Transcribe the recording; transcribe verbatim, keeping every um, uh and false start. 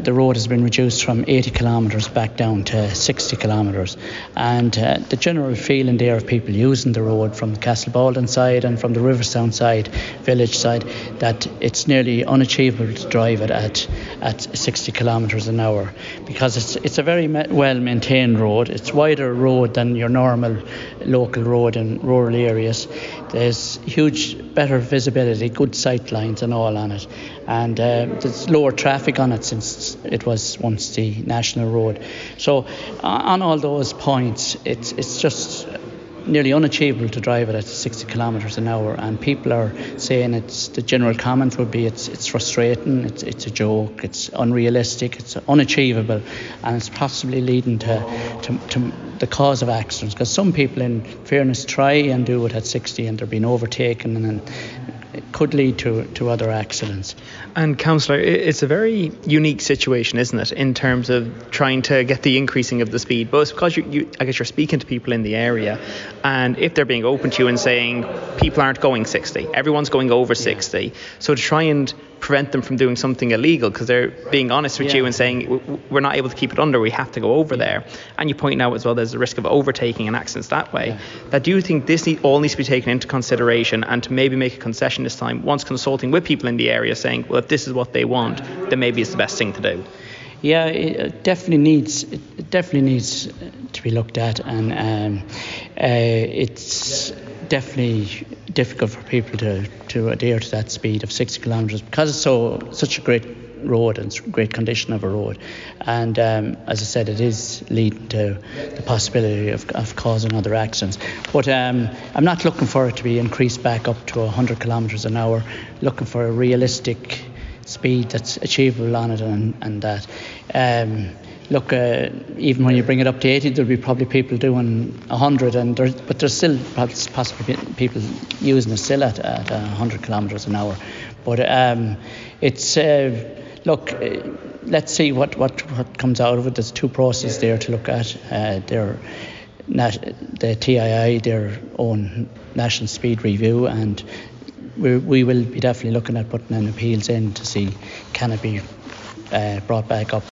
the road has been reduced from eighty kilometres back down to sixty kilometres, and uh, the general feeling there of people using the road from the Castlebaldon side and from the Riverstown side, village side, that it's nearly unachievable to drive it at at sixty kilometres an hour, because it's it's a very ma- well maintained road. It's wider road than your normal local road in rural areas. There's huge better visibility, good sight lines and all on it, and uh, there's lower traffic on it since it was once the national road. So on all those points, it's it's just nearly unachievable to drive it at sixty kilometres an hour, and people are saying it's the general comment would be it's it's frustrating, it's it's a joke, it's unrealistic, it's unachievable, and it's possibly leading to to, to the cause of accidents, because some people, in fairness, try and do it at sixty and they're being overtaken, and it could lead to, to other accidents. And Councillor, it's a very unique situation, isn't it, in terms of trying to get the increasing of the speed, both because you, you, I guess you're speaking to people in the area, and if they're being open to you and saying people aren't going sixty, everyone's going over sixty, so to try and prevent them from doing something illegal, because they're being honest with yeah. you and saying we're not able to keep it under, we have to go over yeah. there, and you point out as well there's a risk of overtaking and accidents that way, yeah. that do you think this need, all needs to be taken into consideration, and to maybe make a concession this time once consulting with people in the area, saying, well, if this is what they want, then maybe it's the best thing to do? Yeah, it definitely needs it definitely needs to be looked at, and um, uh, it's definitely difficult for people to, to adhere to that speed of sixty kilometres, because it's so such a great road and great condition of a road, and um, as I said, it is leading to the possibility of, of causing other accidents. But um, I'm not looking for it to be increased back up to one hundred kilometres an hour, looking for a realistic speed that's achievable on it, and, and that um, look, uh, even when you bring it up to eighty, there'll be probably people doing one hundred, and there's, but there's still possibly people using it still at, at one hundred kilometres an hour. But um, it's uh, look, uh, let's see what, what, what comes out of it. There's two processes there to look at. Uh, they're nat- the T I I, their own national speed review, and we we will be definitely looking at putting an appeals in to see can it be uh, brought back up.